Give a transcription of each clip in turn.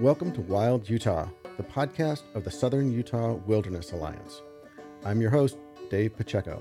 Welcome to Wild Utah, the podcast of the Southern Utah Wilderness Alliance. I'm your host, Dave Pacheco.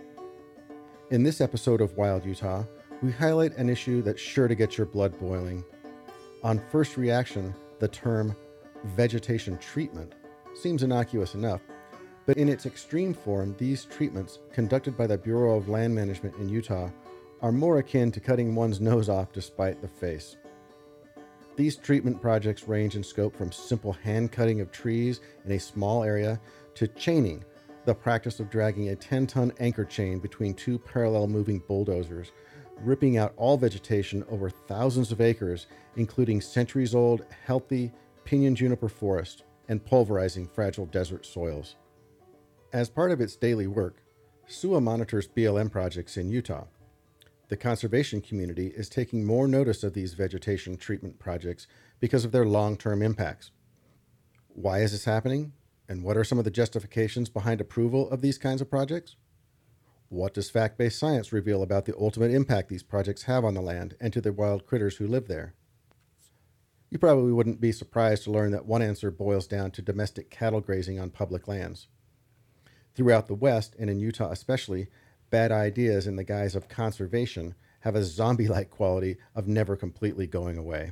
In this episode of Wild Utah, we highlight an issue that's sure to get your blood boiling. On first reaction, the term vegetation treatment seems innocuous enough, but in its extreme form, these treatments, conducted by the Bureau of Land Management in Utah, are more akin to cutting one's nose off to spite the face. These treatment projects range in scope from simple hand cutting of trees in a small area to chaining, the practice of dragging a 10-ton anchor chain between two parallel moving bulldozers, ripping out all vegetation over thousands of acres, including centuries-old, healthy pinyon juniper forest, and pulverizing fragile desert soils. As part of its daily work, SUA monitors BLM projects in Utah. The conservation community is taking more notice of these vegetation treatment projects because of their long-term impacts. Why is this happening? And what are some of the justifications behind approval of these kinds of projects? What does fact-based science reveal about the ultimate impact these projects have on the land and to the wild critters who live there? You probably wouldn't be surprised to learn that one answer boils down to domestic cattle grazing on public lands. Throughout the West, and in Utah especially, bad ideas in the guise of conservation have a zombie-like quality of never completely going away.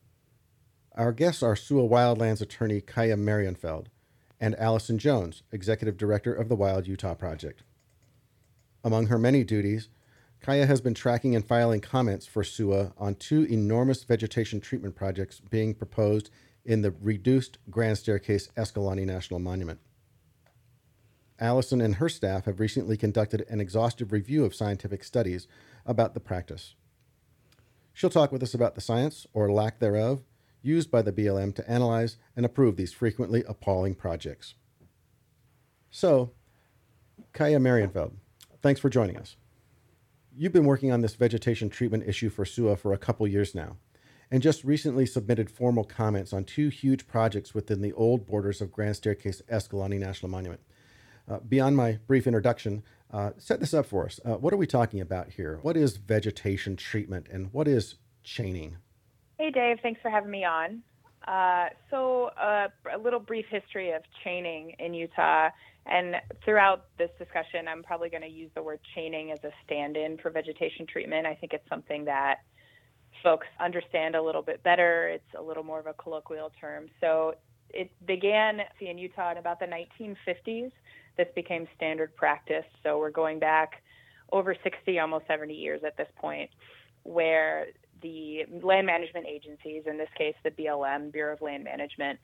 Our guests are SUA Wildlands attorney Kaya Marienfeld and Allison Jones, executive director of the Wild Utah Project. Among her many duties, Kaya has been tracking and filing comments for SUA on two enormous vegetation treatment projects being proposed in the reduced Grand Staircase Escalante National Monument. Allison and her staff have recently conducted an exhaustive review of scientific studies about the practice. She'll talk with us about the science, or lack thereof, used by the BLM to analyze and approve these frequently appalling projects. So, Kaya Marienfeld, thanks for joining us. You've been working on this vegetation treatment issue for SUA for a couple years now, and just recently submitted formal comments on two huge projects within the old borders of Grand Staircase Escalante National Monument. Beyond my brief introduction, set this up for us. What are we talking about here? What is vegetation treatment and what is chaining? Hey, Dave. Thanks for having me on. A little brief history of chaining in Utah. And throughout this discussion, I'm probably going to use the word chaining as a stand-in for vegetation treatment. I think it's something that folks understand a little bit better. It's a little more of a colloquial term. So it began in Utah in about the 1950s. This became standard practice. So we're going back over 60, almost 70 years at this point, where the land management agencies, in this case the BLM, Bureau of Land Management,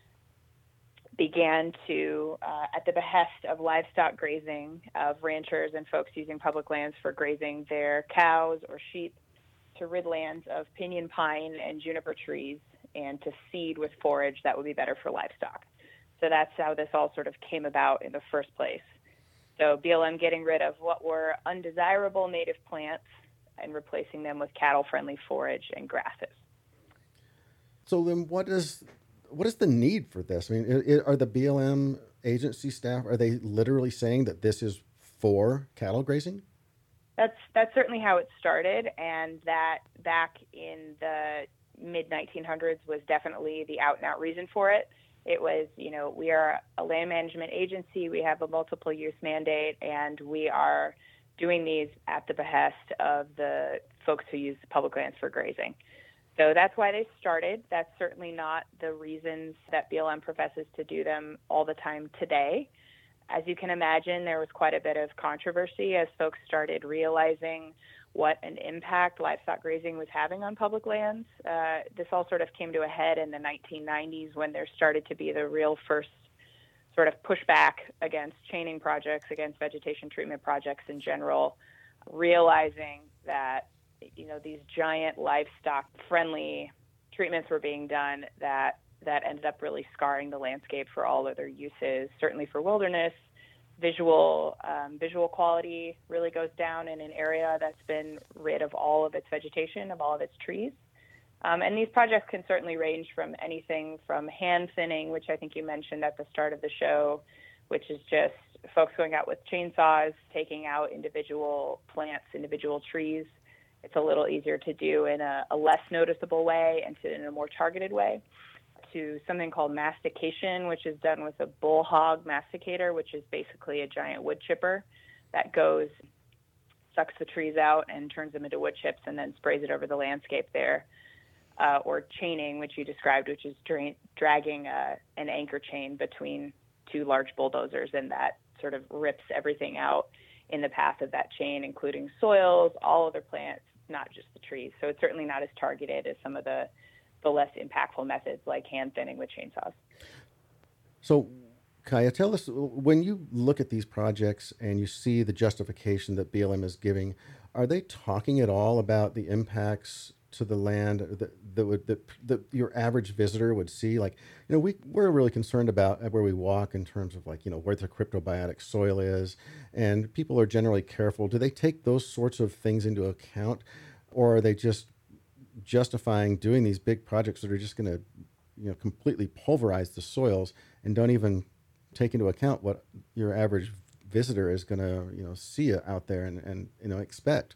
began to, at the behest of livestock grazing, of ranchers and folks using public lands for grazing their cows or sheep, to rid lands of pinyon pine and juniper trees and to seed with forage that would be better for livestock. So that's how this all sort of came about in the first place. So BLM getting rid of what were undesirable native plants and replacing them with cattle-friendly forage and grasses. So then what is the need for this? I mean, are the BLM agency staff, are they literally saying that this is for cattle grazing? That's certainly how it started, and that back in the mid-1900s was definitely the out-and-out reason for it. It was, we are a land management agency, we have a multiple use mandate, and we are doing these at the behest of the folks who use public lands for grazing. So that's why they started. That's certainly not the reasons that BLM professes to do them all the time today. As you can imagine, there was quite a bit of controversy as folks started realizing what an impact livestock grazing was having on public lands. This all sort of came to a head in the 1990s when there started to be the real first sort of pushback against chaining projects, against vegetation treatment projects in general, realizing that, these giant livestock-friendly treatments were being done that ended up really scarring the landscape for all other uses, certainly for wilderness. Visual quality really goes down in an area that's been rid of all of its vegetation, of all of its trees. And these projects can certainly range from anything from hand thinning, which I think you mentioned at the start of the show, which is just folks going out with chainsaws, taking out individual plants, individual trees. It's a little easier to do in a less noticeable way and in a more targeted way, to something called mastication, which is done with a bull hog masticator, which is basically a giant wood chipper that sucks the trees out and turns them into wood chips and then sprays it over the landscape there. Or chaining, which you described, which is dragging an anchor chain between two large bulldozers, and that sort of rips everything out in the path of that chain, including soils, all other plants, not just the trees. So it's certainly not as targeted as some of the less impactful methods like hand thinning with chainsaws. So, Kaya, tell us, when you look at these projects and you see the justification that BLM is giving, are they talking at all about the impacts to the land that your average visitor would see? Like, we're really concerned about where we walk in terms of, like, where the cryptobiotic soil is, and people are generally careful. Do they take those sorts of things into account, or are they just justifying doing these big projects that are just going to completely pulverize the soils and don't even take into account what your average visitor is going to see out there and expect?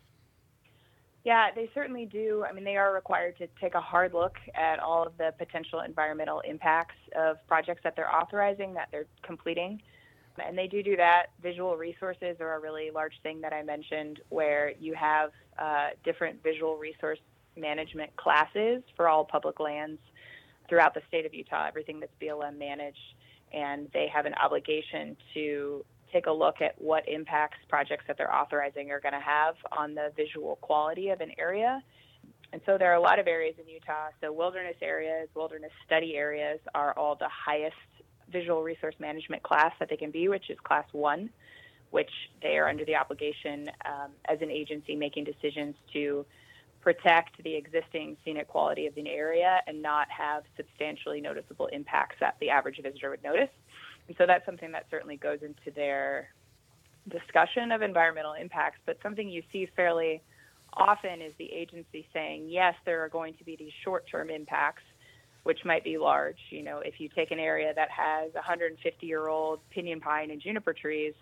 Yeah, they certainly do. I mean, they are required to take a hard look at all of the potential environmental impacts of projects that they're authorizing, that they're completing. And they do that. Visual resources are a really large thing that I mentioned, where you have different visual resource management classes for all public lands throughout the state of Utah, everything that's BLM managed. And they have an obligation to take a look at what impacts projects that they're authorizing are going to have on the visual quality of an area. And so there are a lot of areas in Utah. So wilderness areas, wilderness study areas are all the highest visual resource management class that they can be, which is class 1, which they are under the obligation as an agency making decisions to protect the existing scenic quality of the area and not have substantially noticeable impacts that the average visitor would notice. And so that's something that certainly goes into their discussion of environmental impacts. But something you see fairly often is the agency saying, yes, there are going to be these short-term impacts, which might be large. If you take an area that has 150-year-old pinyon pine and juniper trees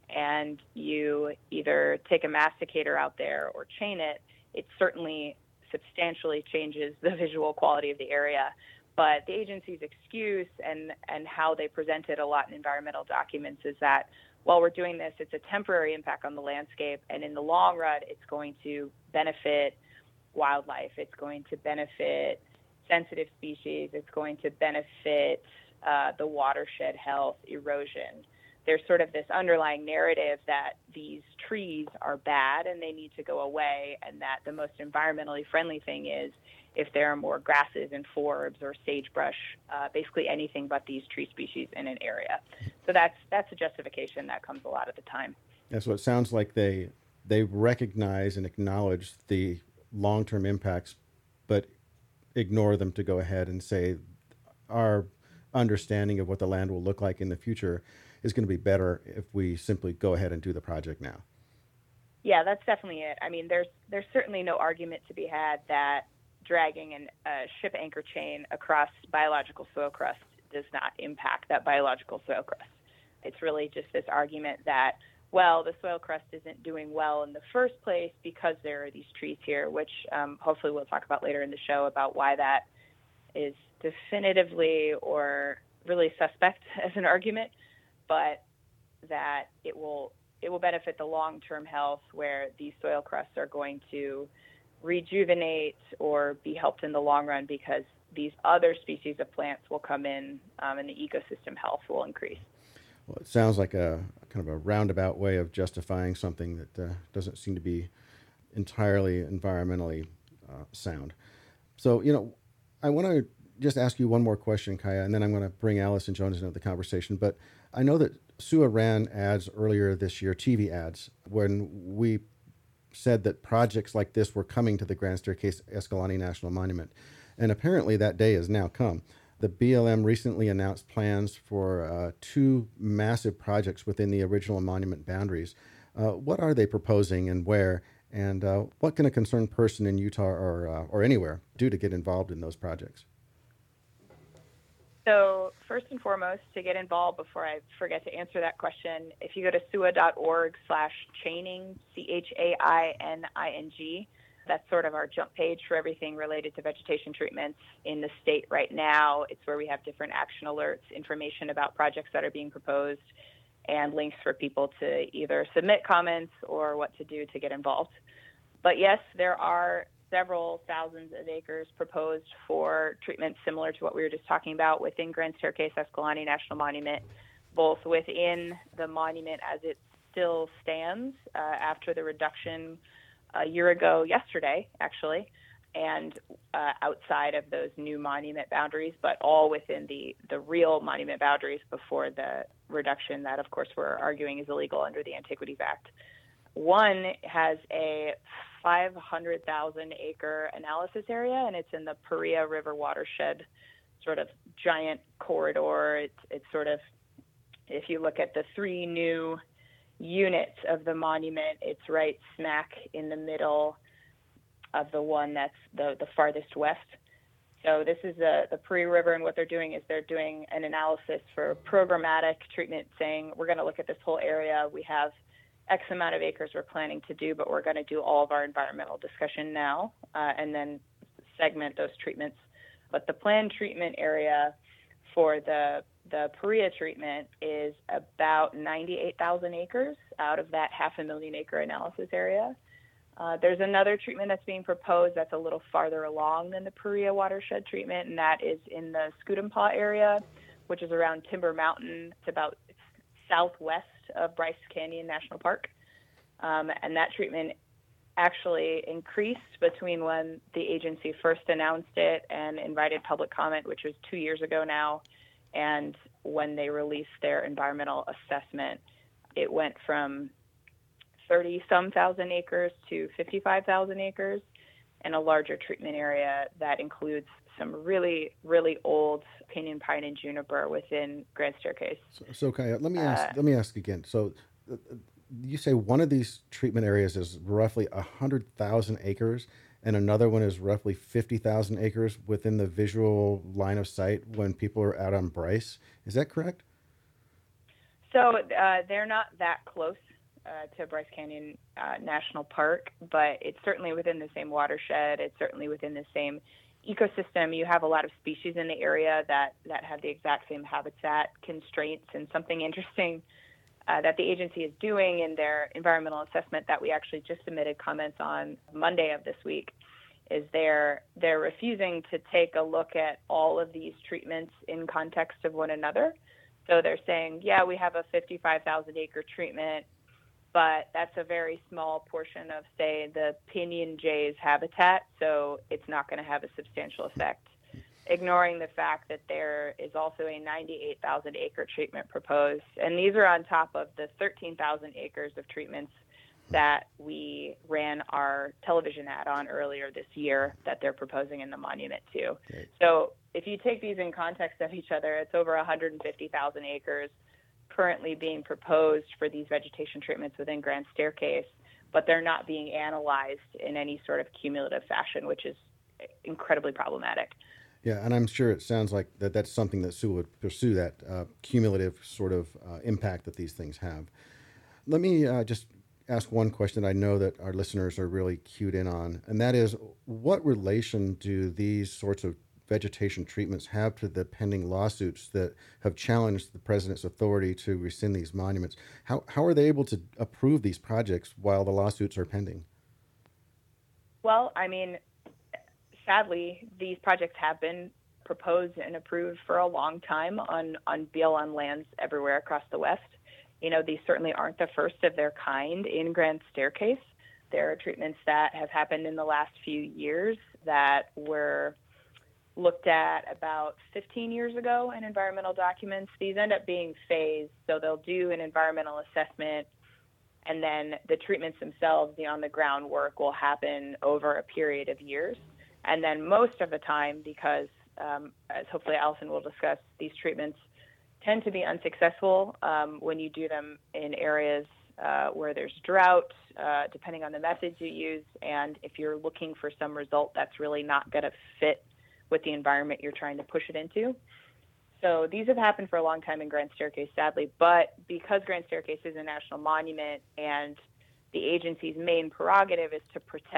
and you either take a masticator out there or chain it, it certainly substantially changes the visual quality of the area. But the agency's excuse and how they present it a lot in environmental documents is that while we're doing this, it's a temporary impact on the landscape, and in the long run, it's going to benefit wildlife. It's going to benefit sensitive species. It's going to benefit the watershed health, erosion. There's sort of this underlying narrative that these trees are bad and they need to go away, and that the most environmentally friendly thing is if there are more grasses and forbs or sagebrush, basically anything but these tree species in an area. So that's a justification that comes a lot of the time. Yeah, so it sounds like they recognize and acknowledge the long-term impacts, but ignore them to go ahead and say our understanding of what the land will look like in the future is going to be better if we simply go ahead and do the project now. Yeah, that's definitely it. I mean, there's certainly no argument to be had that dragging a ship anchor chain across biological soil crust does not impact that biological soil crust. It's really just this argument that, well, the soil crust isn't doing well in the first place because there are these trees here, which hopefully we'll talk about later in the show about why that is definitively or really suspect as an argument, but that it will benefit the long-term health where these soil crusts are going to rejuvenate or be helped in the long run because these other species of plants will come in and the ecosystem health will increase. Well, it sounds like a kind of a roundabout way of justifying something that doesn't seem to be entirely environmentally sound. So, I want to just ask you one more question, Kaya, and then I'm going to bring Alice and Jonas into the conversation. But I know that SUA ran ads earlier this year, TV ads, when we said that projects like this were coming to the Grand Staircase Escalante National Monument. And apparently that day has now come. The BLM recently announced plans for 2 massive projects within the original monument boundaries. What are they proposing and where? And what can a concerned person in Utah or anywhere do to get involved in those projects? So first and foremost, to get involved, before I forget to answer that question, if you go to sua.org/chaining, CHAINING, That's sort of our jump page for everything related to vegetation treatments in the state right now. It's where we have different action alerts, information about projects that are being proposed, and links for people to either submit comments or what to do to get involved. But yes, there are several thousands of acres proposed for treatments similar to what we were just talking about within Grand Staircase Escalante National Monument, both within the monument as it still stands after the reduction a year ago yesterday, actually, and outside of those new monument boundaries, but all within the real monument boundaries before the reduction that, of course, we're arguing is illegal under the Antiquities Act. One has a 500,000 acre analysis area, and it's in the Paria River watershed, sort of giant corridor. It's sort of, if you look at the three new units of the monument, it's right smack in the middle of the one that's the farthest west. So this is the Paria River, and what they're doing is they're doing an analysis for programmatic treatment, saying we're going to look at this whole area. We have X amount of acres we're planning to do, but we're going to do all of our environmental discussion now and then segment those treatments. But the planned treatment area for the Paria treatment is about 98,000 acres out of that 500,000 acre analysis area. There's another treatment that's being proposed that's a little farther along than the Paria watershed treatment, and that is in the Scudampaw area, which is around Timber Mountain. It's about southwest of Bryce Canyon National Park. And that treatment actually increased between when the agency first announced it and invited public comment, which was 2 years ago now, and when they released their environmental assessment. It went from 30-some thousand acres to 55,000 acres, and a larger treatment area that includes some really, really old pinyon pine and juniper within Grand Staircase. So Kaya, let me ask again. So you say one of these treatment areas is roughly 100,000 acres, and another one is roughly 50,000 acres within the visual line of sight when people are out on Bryce. Is that correct? So they're not that close to Bryce Canyon National Park, but it's certainly within the same watershed. It's certainly within the same ecosystem. You have a lot of species in the area that have the exact same habitat constraints. And something interesting that the agency is doing in their environmental assessment that we actually just submitted comments on Monday of this week is they're refusing to take a look at all of these treatments in context of one another. So they're saying, yeah, we have a 55,000 acre treatment, but that's a very small portion of, say, the pinyon jay's habitat, so it's not going to have a substantial effect, ignoring the fact that there is also a 98,000 acre treatment proposed. And these are on top of the 13,000 acres of treatments that we ran our television ad on earlier this year that they're proposing in the monument too. Okay. So if you take these in context of each other, it's over 150,000 acres currently being proposed for these vegetation treatments within Grand Staircase, but they're not being analyzed in any sort of cumulative fashion, which is incredibly problematic. Yeah, and I'm sure it sounds like that's something that Sue would pursue, that cumulative sort of impact that these things have. Let me just ask one question I know that our listeners are really cued in on, and that is, what relation do these sorts of vegetation treatments have to the pending lawsuits that have challenged the president's authority to rescind these monuments? How are they able to approve these projects while the lawsuits are pending? Well, I mean, sadly, these projects have been proposed and approved for a long time on BLM lands everywhere across the West. You know, these certainly aren't the first of their kind in Grand Staircase. There are treatments that have happened in the last few years that were looked at about 15 years ago in environmental documents. These end up being phased, so they'll do an environmental assessment, and then the treatments themselves, the on-the-ground work, will happen over a period of years. And then most of the time, because as hopefully Allison will discuss, these treatments tend to be unsuccessful when you do them in areas where there's drought, depending on the methods you use, and if you're looking for some result that's really not going to fit with the environment you're trying to push it into. So these have happened for a long time in Grand Staircase, sadly, but because Grand Staircase is a national monument and the agency's main prerogative is to protect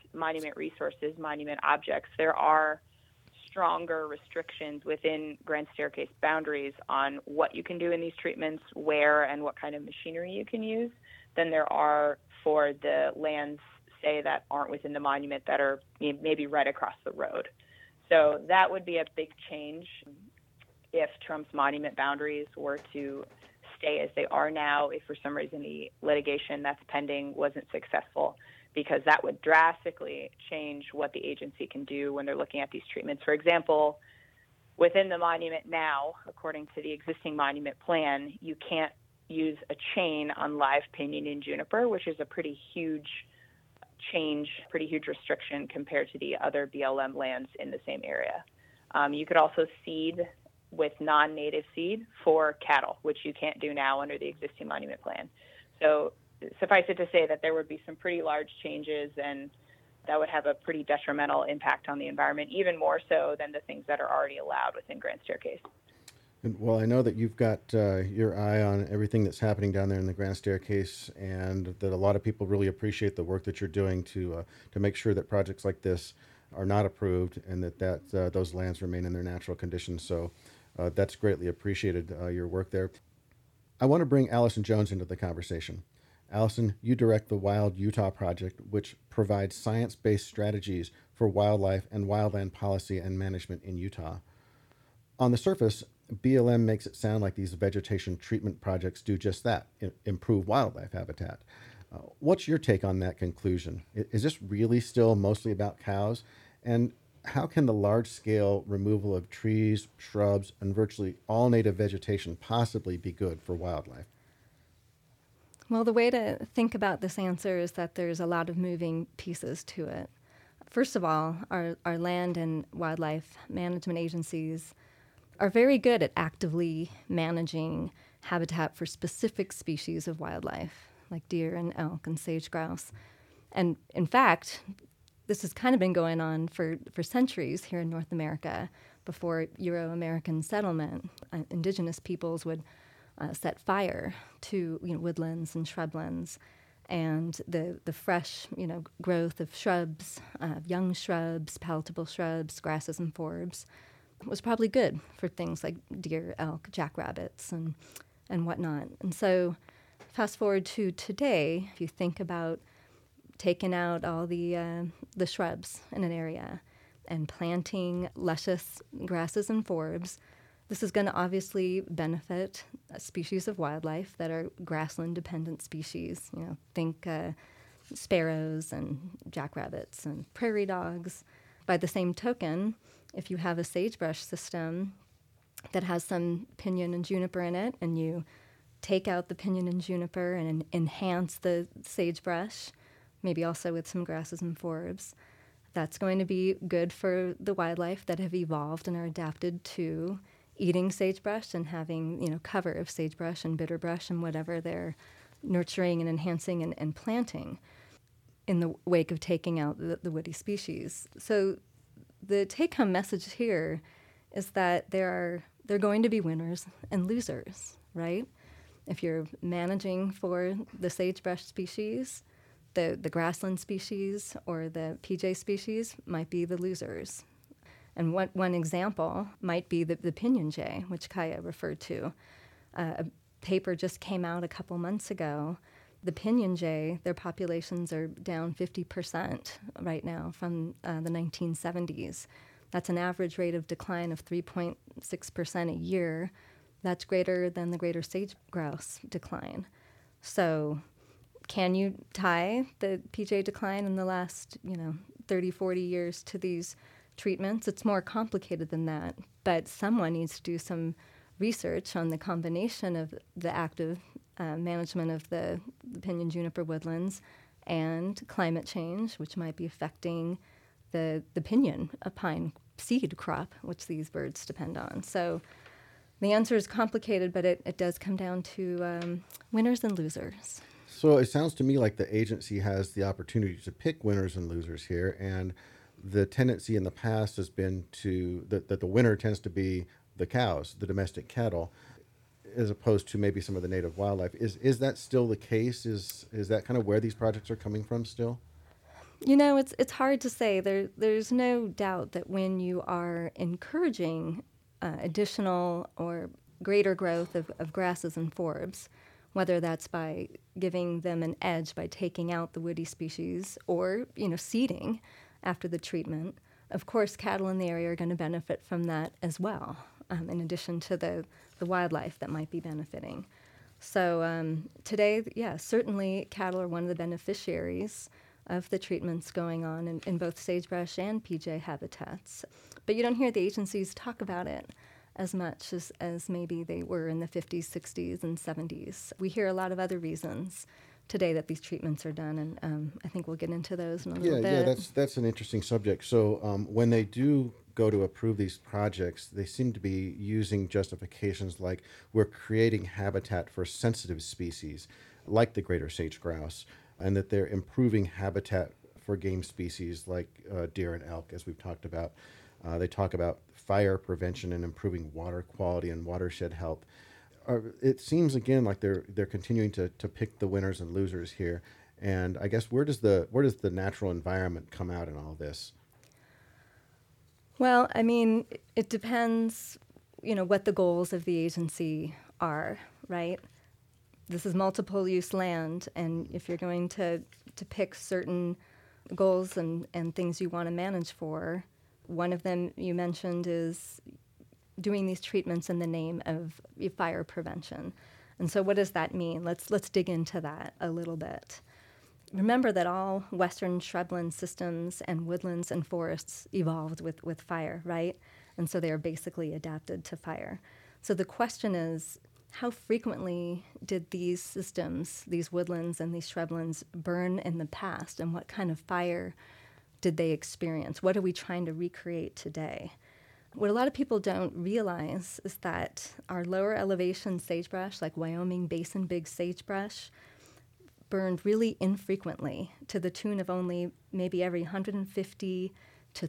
monument resources, monument objects, there are stronger restrictions within Grand Staircase boundaries on what you can do in these treatments, where and what kind of machinery you can use, than there are for the lands, say, that aren't within the monument that are maybe right across the road. So that would be a big change if Trump's monument boundaries were to stay as they are now, if for some reason the litigation that's pending wasn't successful, because that would drastically change what the agency can do when they're looking at these treatments. For example, within the monument now, according to the existing monument plan, you can't use a chain on live pinyon and juniper, which is a pretty huge change, pretty huge restriction compared to the other BLM lands in the same area. You could also seed with non-native seed for cattle, which you can't do now under the existing monument plan. So suffice it to say that there would be some pretty large changes, and that would have a pretty detrimental impact on the environment, even more so than the things that are already allowed within Grand Staircase. Well, I know that you've got your eye on everything that's happening down there in the Grand Staircase, and that a lot of people really appreciate the work that you're doing to make sure that projects like this are not approved, and that those lands remain in their natural conditions. So that's greatly appreciated, your work there. I want to bring Allison Jones into the conversation. Allison, you direct the Wild Utah Project, which provides science-based strategies for wildlife and wildland policy and management in Utah. On the surface, BLM makes it sound like these vegetation treatment projects do just that, improve wildlife habitat. What's your take on that conclusion? Is this really still mostly about cows? And how can the large-scale removal of trees, shrubs, and virtually all native vegetation possibly be good for wildlife? Well, the way to think about this answer is that there's a lot of moving pieces to it. First of all, our land and wildlife management agencies are very good at actively managing habitat for specific species of wildlife, like deer and elk and sage grouse. And in fact, this has kind of been going on for centuries here in North America. Before Euro-American settlement, indigenous peoples would set fire to woodlands and shrublands, and the fresh growth of shrubs, young shrubs, palatable shrubs, grasses and forbs was probably good for things like deer, elk, jackrabbits, and whatnot. And so fast forward to today, if you think about taking out all the shrubs in an area and planting luscious grasses and forbs, this is going to obviously benefit species of wildlife that are grassland-dependent species. Think sparrows and jackrabbits and prairie dogs. By the same token, if you have a sagebrush system that has some pinyon and juniper in it, and you take out the pinyon and juniper and enhance the sagebrush, maybe also with some grasses and forbs, that's going to be good for the wildlife that have evolved and are adapted to eating sagebrush and having cover of sagebrush and bitterbrush and whatever they're nurturing and enhancing and planting in the wake of taking out the woody species. So the take-home message here is that there are going to be winners and losers, right? If you're managing for the sagebrush species, the grassland species or the PJ species might be the losers. And one example might be the pinyon jay, which Kaya referred to. A paper just came out a couple months ago. The pinyon jay, their populations are down 50% right now from the 1970s. That's an average rate of decline of 3.6% a year. That's greater than the greater sage grouse decline. So can you tie the PJ decline in the last 30, 40 years to these treatments? It's more complicated than that, but someone needs to do some research on the combination of the active management of the pinyon juniper woodlands and climate change, which might be affecting the pinyon, a pine seed crop, which these birds depend on. So the answer is complicated, but it does come down to winners and losers. So it sounds to me like the agency has the opportunity to pick winners and losers here, and the tendency in the past has been that the winner tends to be the cows, the domestic cattle, as opposed to maybe some of the native wildlife. Is that still the case? Is that kind of where these projects are coming from still? It's hard to say. There's no doubt that when you are encouraging additional or greater growth of grasses and forbs, whether that's by giving them an edge by taking out the woody species or, seeding after the treatment, of course, cattle in the area are going to benefit from that as well, in addition to the wildlife that might be benefiting. So today, certainly cattle are one of the beneficiaries of the treatments going on in both sagebrush and PJ habitats. But you don't hear the agencies talk about it as much as maybe they were in the 50s, 60s, and 70s. We hear a lot of other reasons today that these treatments are done, and I think we'll get into those in a little bit. Yeah, that's an interesting subject. So when they do go to approve these projects, they seem to be using justifications like we're creating habitat for sensitive species, like the greater sage grouse, and that they're improving habitat for game species like deer and elk, as we've talked about. They talk about fire prevention and improving water quality and watershed health. It seems again like they're continuing to pick the winners and losers here. And I guess where does the natural environment come out in all this? Well, I mean, it depends, what the goals of the agency are, right? This is multiple use land, and if you're going to pick certain goals and things you want to manage for, one of them you mentioned is doing these treatments in the name of fire prevention. And so what does that mean? Let's dig into that a little bit. Remember that all western shrubland systems and woodlands and forests evolved with fire, right? And so they are basically adapted to fire. So the question is, how frequently did these systems, these woodlands and these shrublands, burn in the past, and what kind of fire did they experience? What are we trying to recreate today? What a lot of people don't realize is that our lower elevation sagebrush, like Wyoming Basin big sagebrush, burned really infrequently, to the tune of only maybe every 150 to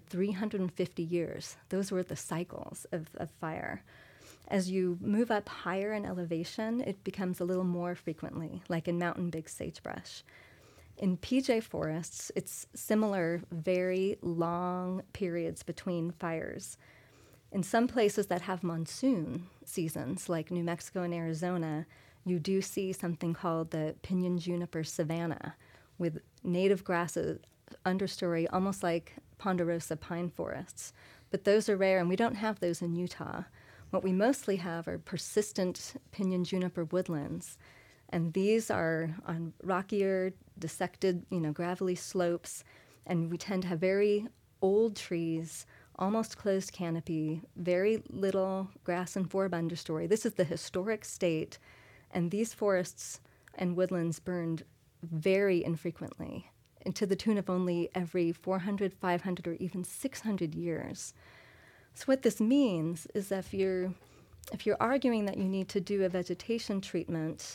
350 years. Those were the cycles of fire. As you move up higher in elevation, it becomes a little more frequently, like in mountain big sagebrush. In PJ forests, it's similar, very long periods between fires. In some places that have monsoon seasons, like New Mexico and Arizona, you do see something called the pinyon juniper savanna, with native grasses, understory, almost like ponderosa pine forests. But those are rare, and we don't have those in Utah. What we mostly have are persistent pinyon juniper woodlands, and these are on rockier, dissected, gravelly slopes, and we tend to have very old trees, almost closed canopy, very little grass and forb understory. This is the historic state, and these forests and woodlands burned very infrequently, and to the tune of only every 400, 500, or even 600 years. So what this means is that if you're arguing that you need to do a vegetation treatment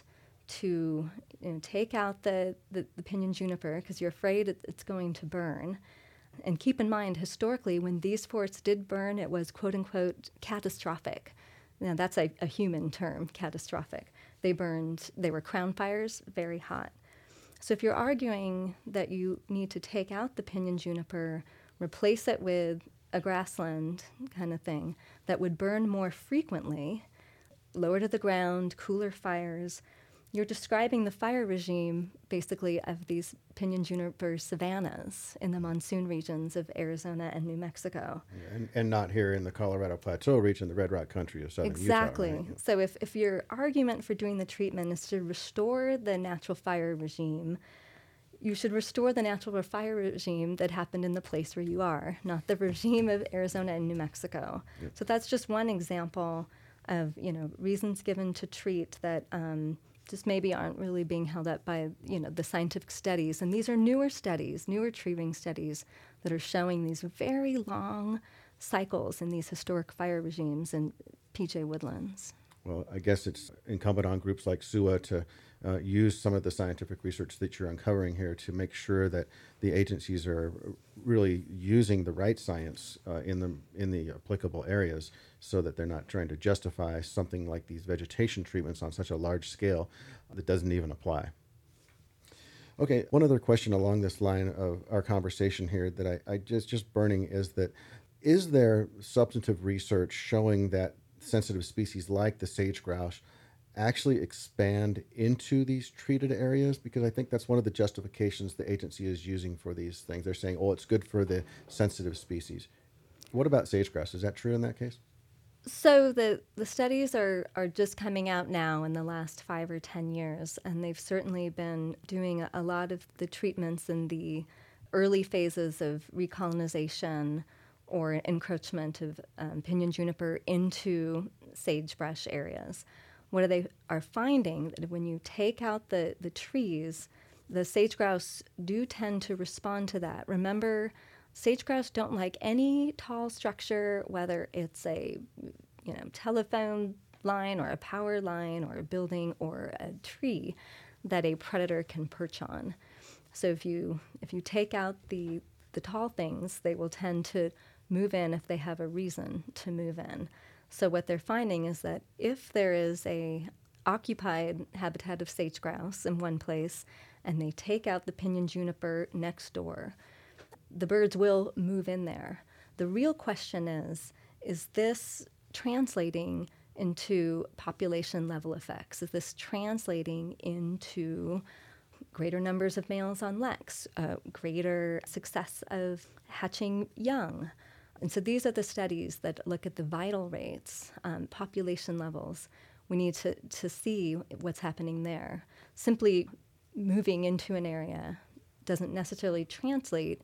to take out the pinyon juniper because you're afraid it's going to burn, and keep in mind, historically, when these forests did burn, it was quote-unquote catastrophic. Now, that's a human term, catastrophic. They were crown fires, very hot. So if you're arguing that you need to take out the pinyon juniper, replace it with a grassland kind of thing that would burn more frequently, lower to the ground, cooler fires, you're describing the fire regime, basically, of these pinyon juniper savannas in the monsoon regions of Arizona and New Mexico. Yeah, and not here in the Colorado Plateau region, the Red Rock country of southern exactly. Utah. Right? So if your argument for doing the treatment is to restore the natural fire regime, you should restore the natural fire regime that happened in the place where you are, not the regime of Arizona and New Mexico. Yep. So that's just one example of reasons given to treat that just maybe aren't really being held up by the scientific studies. And these are newer studies, newer tree ring studies that are showing these very long cycles in these historic fire regimes in PJ woodlands. Well, I guess it's incumbent on groups like SUA to use some of the scientific research that you're uncovering here to make sure that the agencies are really using the right science in the applicable areas, so that they're not trying to justify something like these vegetation treatments on such a large scale that doesn't even apply. Okay, one other question along this line of our conversation here that I just burning is there substantive research showing that sensitive species like the sage grouse actually expand into these treated areas? Because I think that's one of the justifications the agency is using for these things. They're saying, oh, it's good for the sensitive species. What about sage grouse? Is that true in that case? So the studies are just coming out now in the last 5 or 10 years, and they've certainly been doing a lot of the treatments in the early phases of recolonization or encroachment of pinyon juniper into sagebrush areas. What they are finding that when you take out the trees, the sage grouse do tend to respond to that. Remember, sage grouse don't like any tall structure, whether it's a telephone line or a power line or a building or a tree that a predator can perch on. So if you take out the tall things, they will tend to move in if they have a reason to move in. So what they're finding is that if there is a occupied habitat of sage grouse in one place and they take out the pinyon juniper next door, the birds will move in there. The real question is this translating into population level effects? Is this translating into greater numbers of males on leks, greater success of hatching young? And so these are the studies that look at the vital rates, population levels. We need to see what's happening there. Simply moving into an area doesn't necessarily translate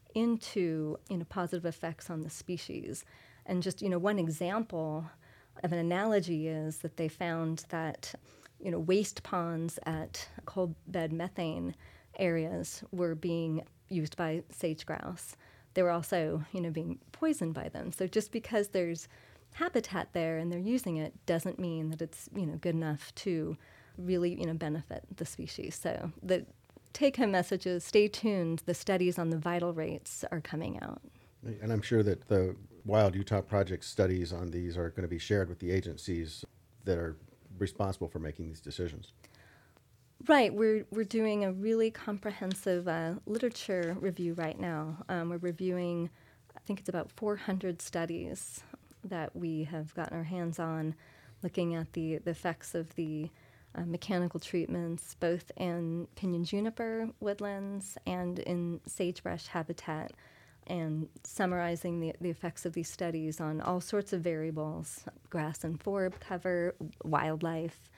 into positive effects on the species. And just one example of an analogy is that they found that waste ponds at coal bed methane areas were being used by sage grouse. They were also being poisoned by them. So just because there's habitat there and they're using it doesn't mean that it's good enough to really benefit the species. So the take-home message is stay tuned. The studies on the vital rates are coming out. And I'm sure that the Wild Utah Project studies on these are going to be shared with the agencies that are responsible for making these decisions. Right. We're doing a really comprehensive literature review right now. We're reviewing, I think it's about 400 studies that we have gotten our hands on, looking at the effects of the mechanical treatments, both in pinyon juniper woodlands and in sagebrush habitat, and summarizing the effects of these studies on all sorts of variables: grass and forb cover, wildlife,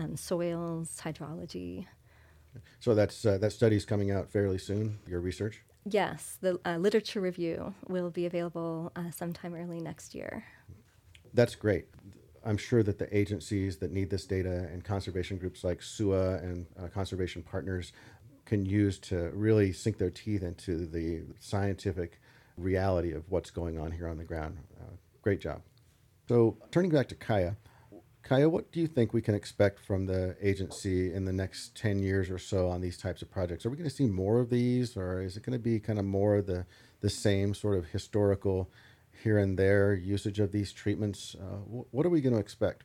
soils, hydrology. So that study's coming out fairly soon, your research? Yes, the literature review will be available sometime early next year. That's great. I'm sure that the agencies that need this data and conservation groups like SUA and Conservation Partners can use to really sink their teeth into the scientific reality of what's going on here on the ground. Great job. So turning back to Kaya, what do you think we can expect from the agency in the next 10 years or so on these types of projects? Are we going to see more of these, or is it going to be kind of more of the same sort of historical here and there usage of these treatments? What are we going to expect?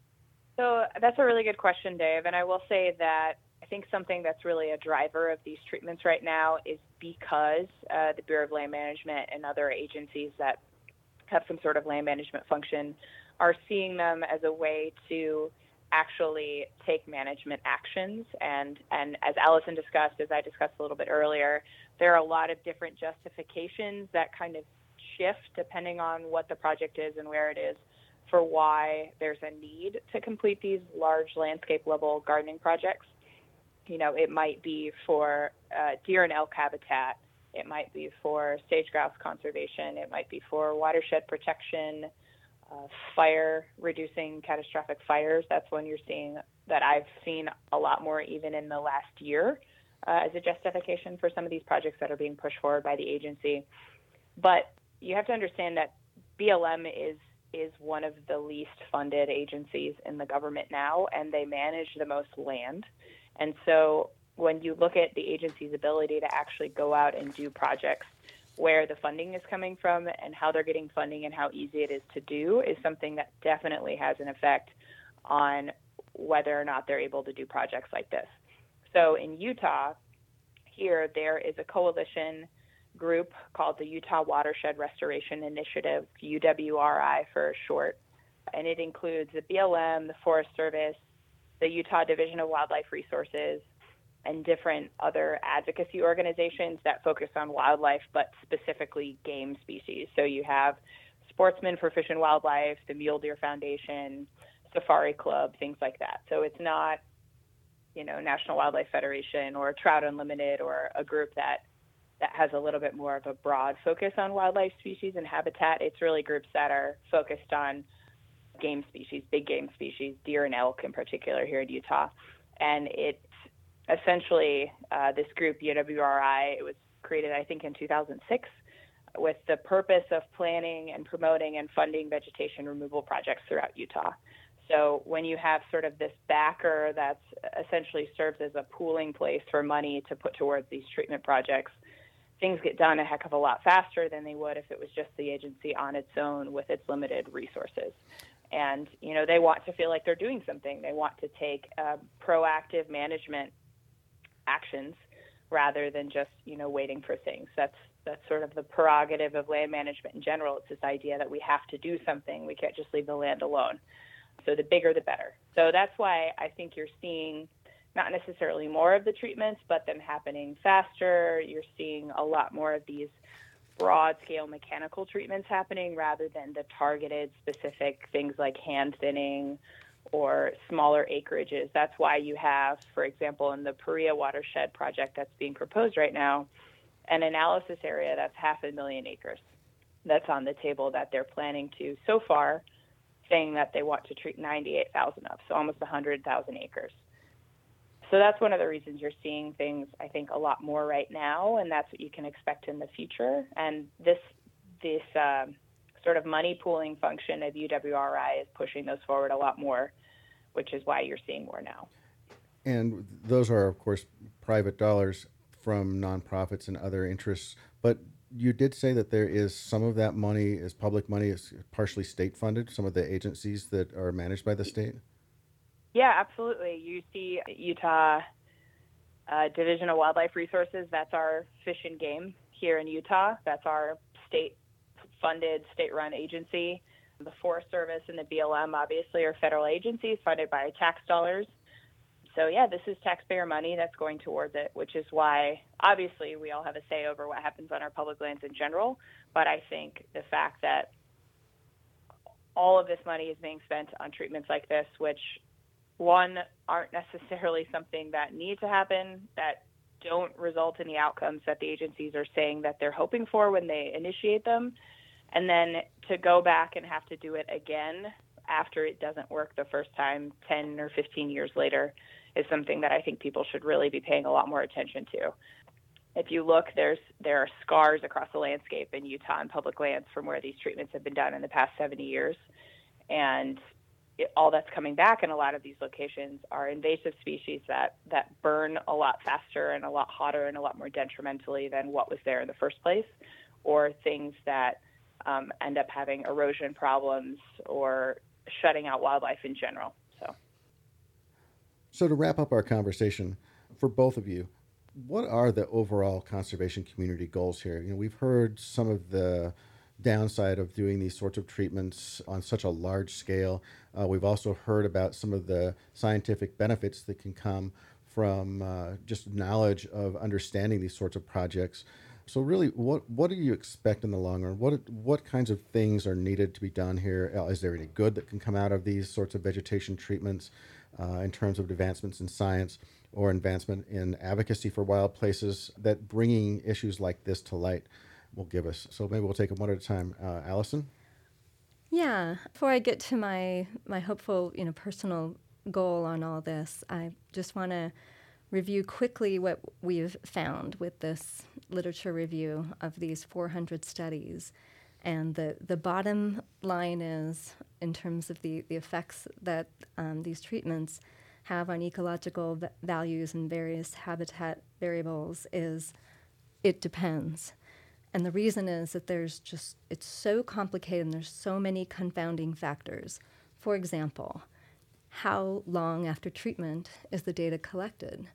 So that's a really good question, Dave. And I will say that I think something that's really a driver of these treatments right now is because the Bureau of Land Management and other agencies that have some sort of land management function are seeing them as a way to actually take management actions. And as Allison discussed, as I discussed a little bit earlier, there are a lot of different justifications that kind of shift depending on what the project is and where it is for why there's a need to complete these large landscape level gardening projects. It might be for deer and elk habitat. It might be for sage grouse conservation. It might be for watershed protection, fire, reducing catastrophic fires. That's when you're seeing that I've seen a lot more even in the last year as a justification for some of these projects that are being pushed forward by the agency. But you have to understand that BLM is one of the least funded agencies in the government now, and they manage the most land. And so when you look at the agency's ability to actually go out and do projects, where the funding is coming from and how they're getting funding and how easy it is to do is something that definitely has an effect on whether or not they're able to do projects like this. So in Utah, here, there is a coalition group called the Utah Watershed Restoration Initiative, UWRI for short, and it includes the BLM, the Forest Service, the Utah Division of Wildlife Resources, and different other advocacy organizations that focus on wildlife, but specifically game species. So you have Sportsmen for Fish and Wildlife, the Mule Deer Foundation, Safari Club, things like that. So it's not, National Wildlife Federation or Trout Unlimited or a group that has a little bit more of a broad focus on wildlife species and habitat. It's really groups that are focused on game species, big game species, deer and elk in particular here in Utah. And it's essentially this group, UWRI, it was created, I think, in 2006 with the purpose of planning and promoting and funding vegetation removal projects throughout Utah. So when you have sort of this backer that's essentially serves as a pooling place for money to put towards these treatment projects, things get done a heck of a lot faster than they would if it was just the agency on its own with its limited resources. And, they want to feel like they're doing something. They want to take proactive management actions rather than just, waiting for things. That's sort of the prerogative of land management in general. It's this idea that we have to do something. We can't just leave the land alone. So the bigger, the better. So that's why I think you're seeing not necessarily more of the treatments, but them happening faster. You're seeing a lot more of these broad-scale mechanical treatments happening rather than the targeted specific things like hand thinning or smaller acreages. That's why you have, for example, in the Paria watershed project that's being proposed right now, an analysis area that's 500,000 acres that's on the table that they're planning to, so far, saying that they want to treat 98,000 of, so almost 100,000 acres. So that's one of the reasons you're seeing things, I think, a lot more right now, and that's what you can expect in the future. And this sort of money pooling function of UWRI is pushing those forward a lot more, which is why you're seeing more now. And those are, of course, private dollars from nonprofits and other interests. But you did say that there is some of that money is public money, is partially state funded, some of the agencies that are managed by the state? Yeah, absolutely. You see Utah Division of Wildlife Resources, that's our fish and game here in Utah. That's our state-funded, state-run agency. The Forest Service and the BLM, obviously, are federal agencies funded by tax dollars. So, yeah, this is taxpayer money that's going towards it, which is why, obviously, we all have a say over what happens on our public lands in general. But I think the fact that all of this money is being spent on treatments like this, which, one, aren't necessarily something that need to happen, that don't result in the outcomes that the agencies are saying that they're hoping for when they initiate them, and then to go back and have to do it again after it doesn't work the first time 10 or 15 years later is something that I think people should really be paying a lot more attention to. If you look, there are scars across the landscape in Utah and public lands from where these treatments have been done in the past 70 years. And all that's coming back in a lot of these locations are invasive species that burn a lot faster and a lot hotter and a lot more detrimentally than what was there in the first place, or things that end up having erosion problems or shutting out wildlife in general. So to wrap up our conversation, for both of you, what are the overall conservation community goals here? We've heard some of the downside of doing these sorts of treatments on such a large scale. We've also heard about some of the scientific benefits that can come from just knowledge of understanding these sorts of projects. So really, what do you expect in the long run? What kinds of things are needed to be done here? Is there any good that can come out of these sorts of vegetation treatments in terms of advancements in science or advancement in advocacy for wild places that bringing issues like this to light will give us? So maybe we'll take them one at a time. Allison? Yeah. Before I get to my hopeful, personal goal on all this, I just want to review quickly what we've found with this literature review of these 400 studies. And the bottom line is, in terms of the effects that these treatments have on ecological values and various habitat variables, is it depends. And the reason is that it's so complicated and there's so many confounding factors. For example, how long after treatment is the data collected?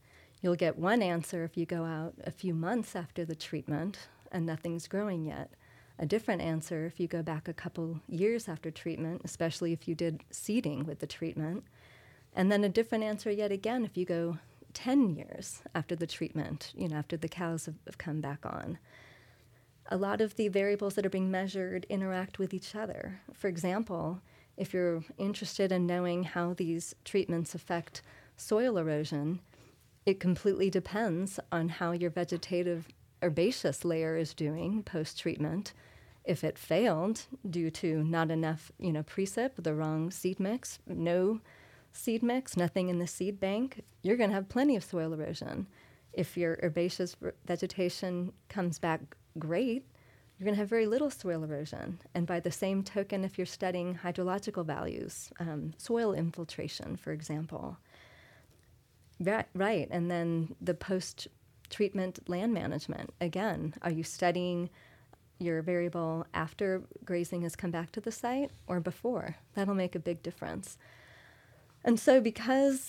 You'll get one answer if you go out a few months after the treatment and nothing's growing yet. A different answer if you go back a couple years after treatment, especially if you did seeding with the treatment. And then a different answer yet again if you go 10 years after the treatment, after the cows have come back on. A lot of the variables that are being measured interact with each other. For example, if you're interested in knowing how these treatments affect soil erosion, it completely depends on how your vegetative herbaceous layer is doing post-treatment. If it failed due to not enough, precip, the wrong seed mix, no seed mix, nothing in the seed bank, you're going to have plenty of soil erosion. If your herbaceous vegetation comes back great, you're going to have very little soil erosion. And by the same token, if you're studying hydrological values, soil infiltration, for example. Right. And then the post-treatment land management. Again, are you studying your variable after grazing has come back to the site or before? That'll make a big difference. And so because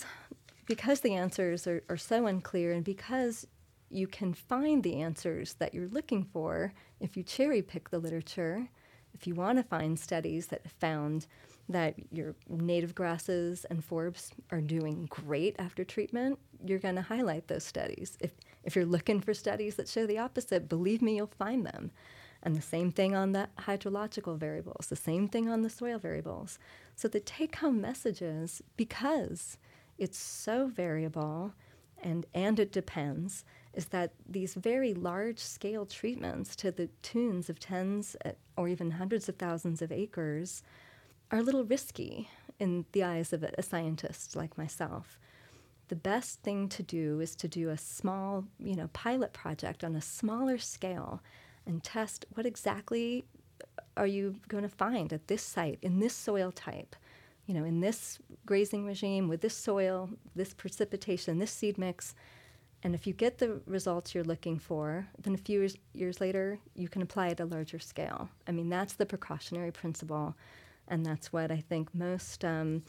the answers are so unclear, and because you can find the answers that you're looking for if you cherry pick the literature, if you want to find studies that found that your native grasses and forbs are doing great after treatment, you're going to highlight those studies. If you're looking for studies that show the opposite, believe me, you'll find them. And the same thing on the hydrological variables, the same thing on the soil variables. So the take-home message is, because it's so variable and it depends, is that these very large-scale treatments to the tunes of tens or even hundreds of thousands of acres are a little risky in the eyes of a scientist like myself. The best thing to do is to do a small, pilot project on a smaller scale and test what exactly are you going to find at this site, in this soil type, in this grazing regime, with this soil, this precipitation, this seed mix. And if you get the results you're looking for, then a few years later, you can apply it at a larger scale. I mean, that's the precautionary principle, and that's what I think most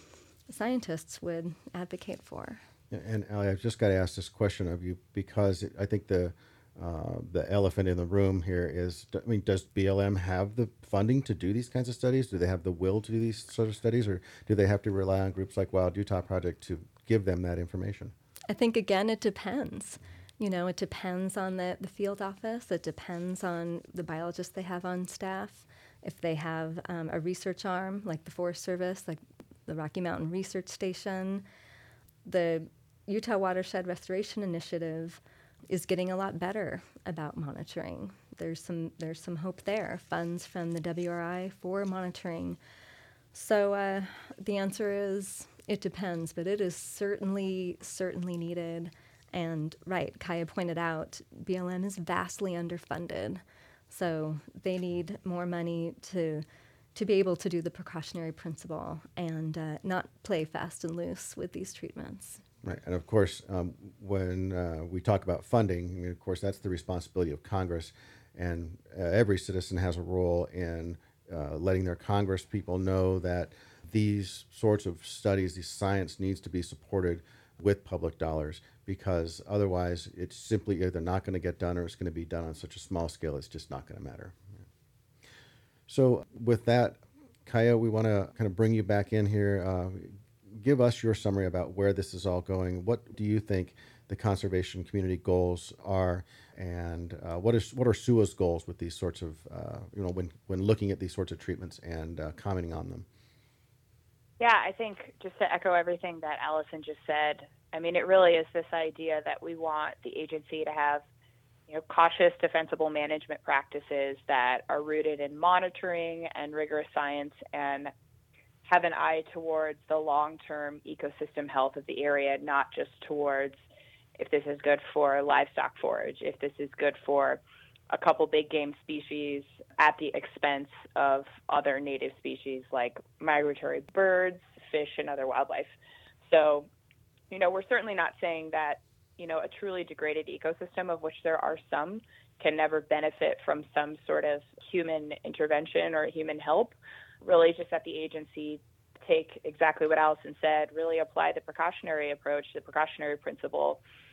scientists would advocate for. And Allie, I've just got to ask this question of you, because I think the elephant in the room here is, does BLM have the funding to do these kinds of studies? Do they have the will to do these sort of studies, or do they have to rely on groups like Wild Utah Project to give them that information? I think, again, it depends. It depends on the field office. It depends on the biologists they have on staff. If they have a research arm, like the Forest Service, like the Rocky Mountain Research Station, the Utah Watershed Restoration Initiative is getting a lot better about monitoring. There's some hope there. Funds from the WRI for monitoring. So the answer is it depends, but it is certainly needed. And right, Kaya pointed out, BLM is vastly underfunded, so they need more money to be able to do the precautionary principle and not play fast and loose with these treatments. Right, and of course, when we talk about funding, of course, that's the responsibility of Congress, and every citizen has a role in letting their Congress people know that these sorts of studies, these science needs to be supported with public dollars, because otherwise it's simply either not going to get done or it's going to be done on such a small scale it's just not going to matter. So with that, Kaya, we want to kind of bring you back in here. Give us your summary about where this is all going. What do you think the conservation community goals are, and what are SUA's goals with these sorts of, when looking at these sorts of treatments and commenting on them? Yeah, I think just to echo everything that Allison just said, I mean, it really is this idea that we want the agency to have, cautious, defensible management practices that are rooted in monitoring and rigorous science, and have an eye towards the long-term ecosystem health of the area, not just towards if this is good for livestock forage, if this is good for a couple big game species at the expense of other native species like migratory birds, fish, and other wildlife. So, we're certainly not saying that, a truly degraded ecosystem, of which there are some, can never benefit from some sort of human intervention or human help. Really just that the agency take exactly what Allison said, really apply the precautionary approach, the precautionary principle,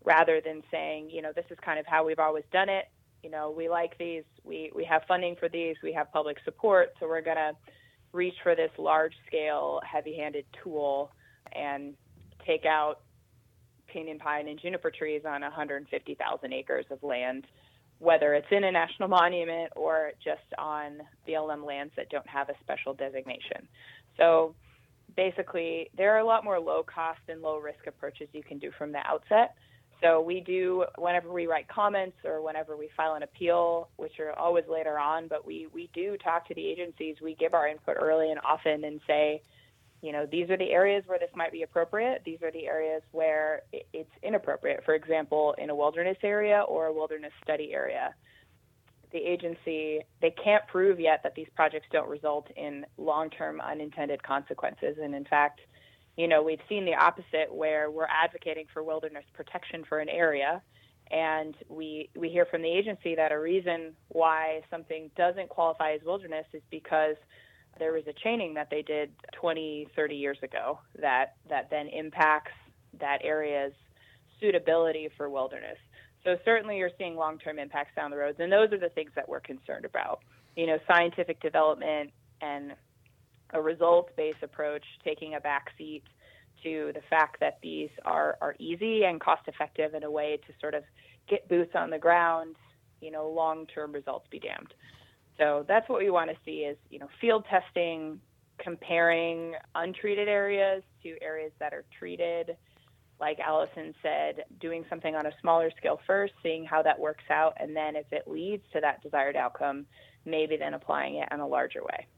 rather than saying, this is kind of how we've always done it. We like these, we have funding for these, we have public support, so we're going to reach for this large-scale, heavy-handed tool and take out pinyon pine and juniper trees on 150,000 acres of land, whether it's in a national monument or just on BLM lands that don't have a special designation. So basically, there are a lot more low-cost and low-risk approaches you can do from the outset. So we do, whenever we write comments or whenever we file an appeal, which are always later on, but we do talk to the agencies. We give our input early and often and say, these are the areas where this might be appropriate. These are the areas where it's inappropriate. For example, in a wilderness area or a wilderness study area, the agency, they can't prove yet that these projects don't result in long-term unintended consequences. And in fact, we've seen the opposite, where we're advocating for wilderness protection for an area, and we hear from the agency that a reason why something doesn't qualify as wilderness is because there was a chaining that they did 20, 30 years ago that then impacts that area's suitability for wilderness. So certainly you're seeing long-term impacts down the roads, and those are the things that we're concerned about. Scientific development and a results-based approach taking a backseat to the fact that these are easy and cost-effective in a way to sort of get boots on the ground, long-term results be damned. So that's what we want to see is, field testing, comparing untreated areas to areas that are treated. Like Allison said, doing something on a smaller scale first, seeing how that works out, and then if it leads to that desired outcome, maybe then applying it in a larger way.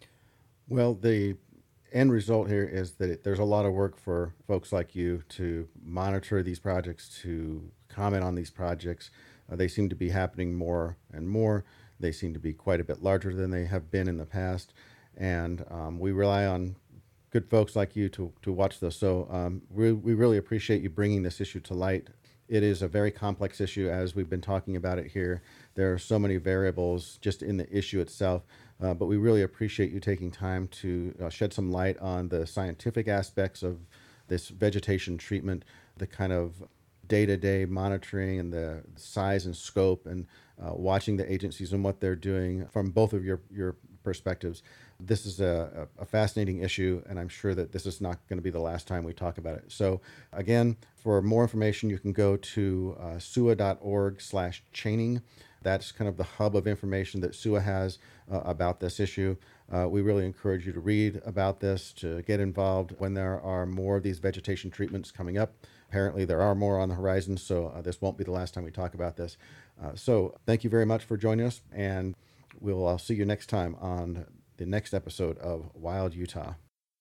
Well, the end result here is that there's a lot of work for folks like you to monitor these projects, to comment on these projects. They seem to be happening more and more. They seem to be quite a bit larger than they have been in the past. And we rely on good folks like you to watch those. So we really appreciate you bringing this issue to light. It is a very complex issue, as we've been talking about it here. There are so many variables just in the issue itself, but we really appreciate you taking time to shed some light on the scientific aspects of this vegetation treatment, the kind of day-to-day monitoring and the size and scope, and watching the agencies and what they're doing from both of your perspectives. This is a fascinating issue, and I'm sure that this is not going to be the last time we talk about it. So again, for more information, you can go to SUA.org/chaining. That's kind of the hub of information that SUA has about this issue. We really encourage you to read about this, to get involved when there are more of these vegetation treatments coming up. Apparently there are more on the horizon, so this won't be the last time we talk about this. So thank you very much for joining us, and we'll see you next time on the next episode of Wild Utah.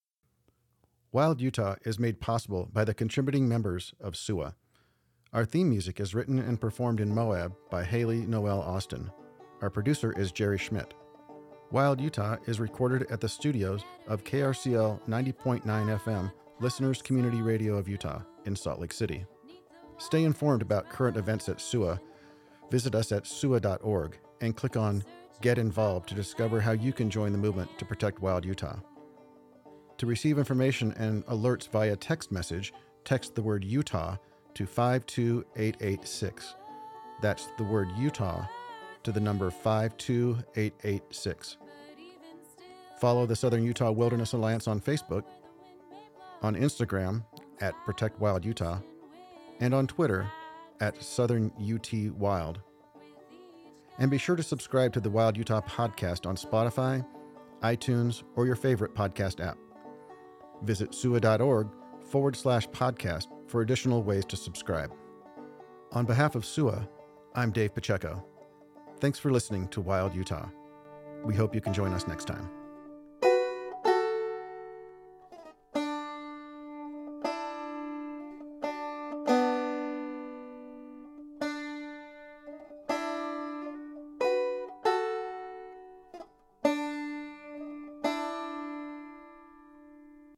Wild Utah is made possible by the contributing members of SUA. Our theme music is written and performed in Moab by Haley Noel Austin. Our producer is Jerry Schmidt. Wild Utah is recorded at the studios of KRCL 90.9 FM, Listeners Community Radio of Utah in Salt Lake City. Stay informed about current events at SUA. Visit us at SUA.org and click on Get Involved to discover how you can join the movement to protect Wild Utah. To receive information and alerts via text message, text the word Utah to 52886. That's the word Utah to the number 52886. Follow the Southern Utah Wilderness Alliance on Facebook, on Instagram at Protect Wild Utah, and on Twitter at Southern UT Wild. And be sure to subscribe to the Wild Utah podcast on Spotify, iTunes, or your favorite podcast app. Visit SUA.org/podcast for additional ways to subscribe. On behalf of SUA, I'm Dave Pacheco. Thanks for listening to Wild Utah. We hope you can join us next time.